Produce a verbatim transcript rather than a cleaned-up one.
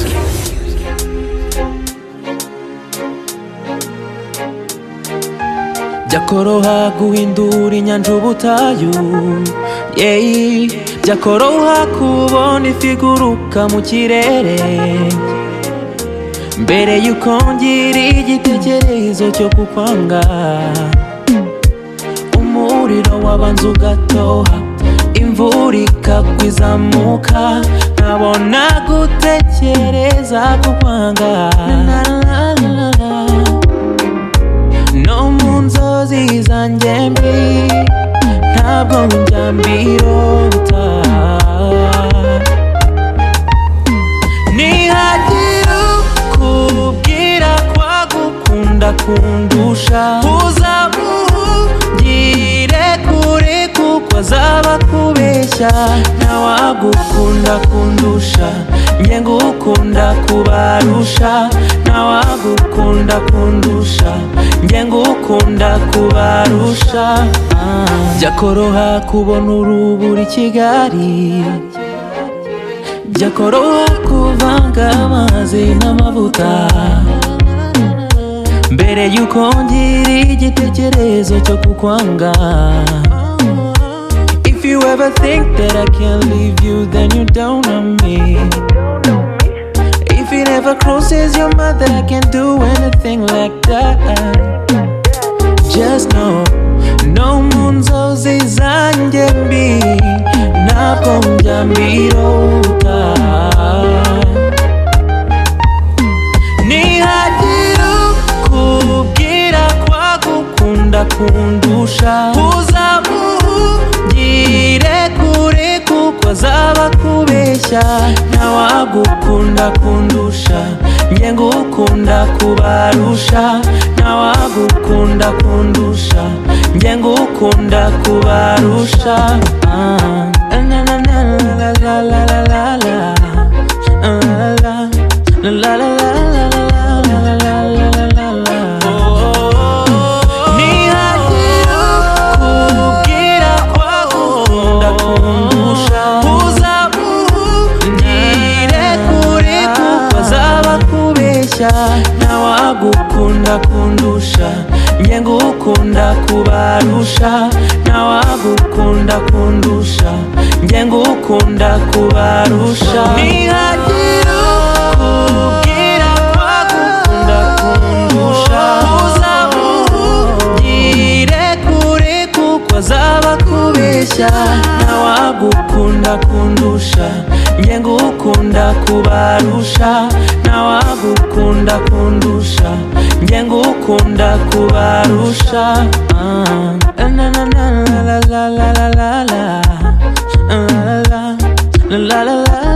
Byakoroha guhindura inyanja ubutayu, yeah. Byakoroha kubona ifi iguruka mu kirere mbere yuko ngira igitekerezo cyo kukwanga. Umuriro wabanza ugatoha, imvura ikagwa izamuka, nkabona gutekereza kukwanga. No mu nzozi zanjye mbi ntabwo njya mbirota. Nihagira ukubwira kwagukunda kundusha, uzamugire kure kuko azaba kubeshya. Ntawagukunda kundusha, njye ngukunda kubarusha. Ntawagukunda kundusha, njye ngukunda kubarusha. ah. Byakoroha kubona urubura i Kigali, byakoroha kuvanga amazi n'amavuta mbere yuko ngira igitekerezo cyo kukwanga. If you ever think that I can't leave you, then you don't know me. If it ever crosses your mind that I can't do anything like that, just know, no mu nzozi zanjye mbi ntabwo njya mbirota. Nihagira ukubwira kwagukunda kundusha, uzamugire kure kuko azaba kubeshya. Ntawagukunda kundusha, njye ngukunda kubarusha. Ntawagukunda kundusha, njye ngukunda kubarusha. ah. La la la la la la la la la. La la la la la la. Ntawagukunda kundusha, njye ngukunda kubarusha. Ntawagukunda kundusha, njye ngukunda kubarusha. Nihagira ukubwira kwagukunda kundusha, uzamugire kure kuko azaba kubeshya. Ntawagukunda kundusha, njye ngukunda kubarusha. Ntawagukunda kundusha, njye ngukunda kubarusha. ah. La la la la la la la la la. La la la la la.